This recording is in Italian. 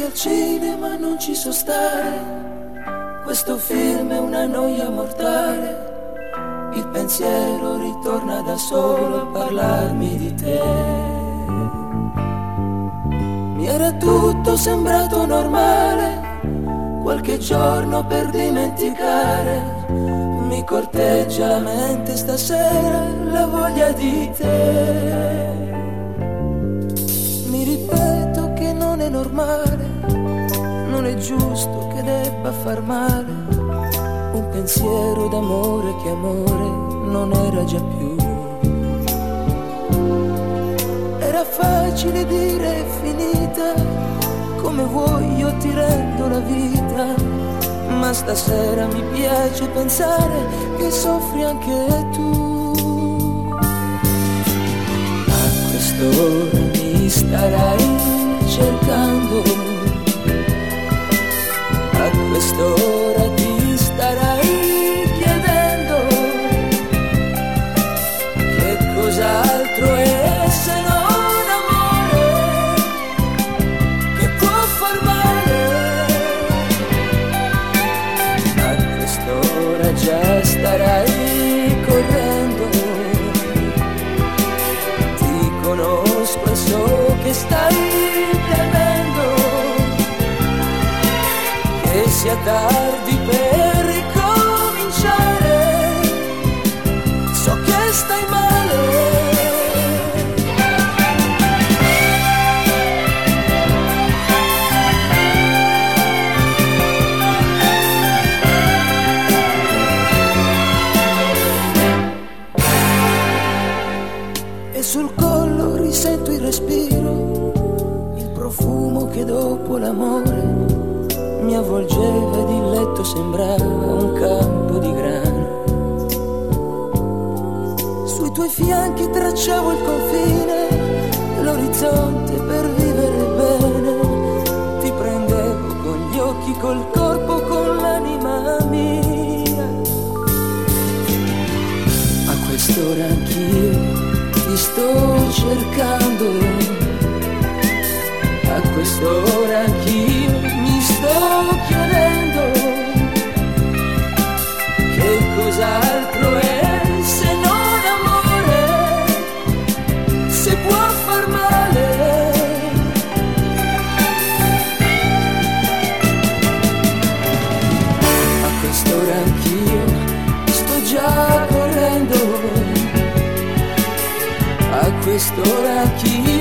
al cinema non ci so stare, questo film è una noia mortale. Il pensiero ritorna da solo a parlarmi di te. Mi era tutto sembrato normale, qualche giorno per dimenticare. Mi corteggia la mente stasera la voglia di te. Mi ripeto che non è normale, non è giusto che debba far male. Un pensiero d'amore che amore non era già più. Era facile dire è finita, come vuoi io ti rendo la vita. Ma stasera mi piace pensare che soffri anche tu. A quest'ora mi starai cercando, a quest'ora ti starai chiedendo che cos'altro è se non amore che può far male. A quest'ora già starai correndo, ti conosco e so che stai temendo che sia tardi per ricominciare. So che stai male. E sul collo risento il respiro, il profumo che dopo l'amore mi avvolgeva ed il letto sembrava un campo di grano. Sui tuoi fianchi tracciavo il confine, l'orizzonte per vivere bene. Ti prendevo con gli occhi, col corpo, con l'anima mia. A quest'ora anch'io ti sto cercando, a quest'ora anch'io mi sto chiedendo che cos'altro è se non amore, se può far male. A quest'ora anch'io sto già correndo, a quest'ora anch'io